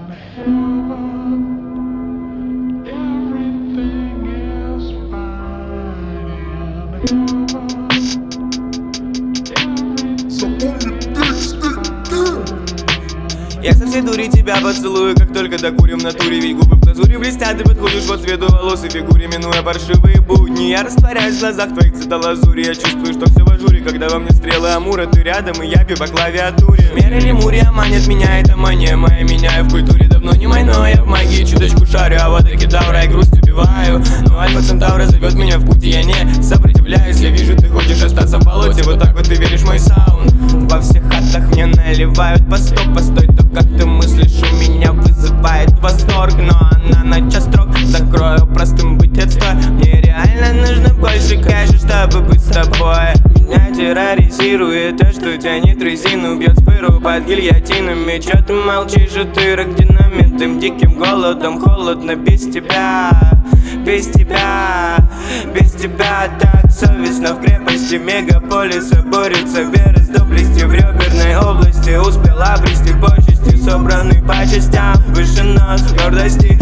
Я со всей дури тебя поцелую, как только докурим в натуре. Ведь губы в глазури блестят, ты подходишь по цвету волос и фигуре. Минуя паршивые будни, я растворяюсь в глазах твоих цветолазури. Я чувствую, что все в ажуре, когда во мне стрелы амура. Ты рядом, и я бью по клавиатуре. Меры лемурия манит меня, это мания моя. Меняю в культуре, давно не мой, но я в магии чуточку шарю. А вот кедавра и грусть убиваю. Но Альфа Центавра зовет меня в путь, и я не сопротивляюсь. Я вижу, ты хочешь остаться в болоте, вот так вот ты веришь в мой саунд. Во всех хатах мне наливают по 100, постой, то как ты мыслишь, у меня вызывает восторг. Но она на час строк, закрою простым быть отстой. Мне реально нужно больше кэша, чтобы быть с тобой. Меня терроризирует то, что тянет резину, бьет спыру под гильотинами. Чё ты молчишь, утырок динамитным диким голодом? Холодно без тебя, без тебя, без тебя. Так совестно в крепости мегаполиса борется вера с доблестью в реберной области. Успела обрести почести, собранный по частям, выше нос в гордости.